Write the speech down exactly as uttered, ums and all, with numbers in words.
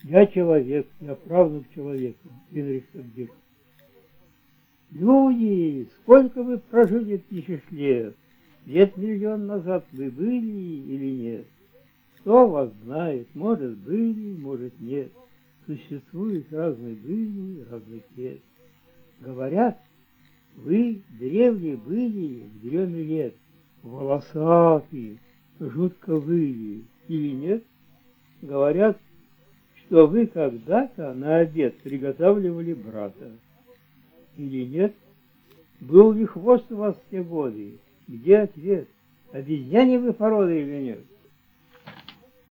Я человек, я правнук человека. Генрих Сабгир. Люди, сколько вы прожили тысяч лет? Лет миллион назад вы были или нет? Кто вас знает? Может, были, может, нет. Существуют разные были, разных нет. Говорят, вы древние были в дреме лет, волосатые, жутко выли, или нет? Говорят, что вы когда-то на обед приготавливали брата, или нет? Был ли хвост у вас в те годы? Где ответ? Обезьяне вы породы или нет?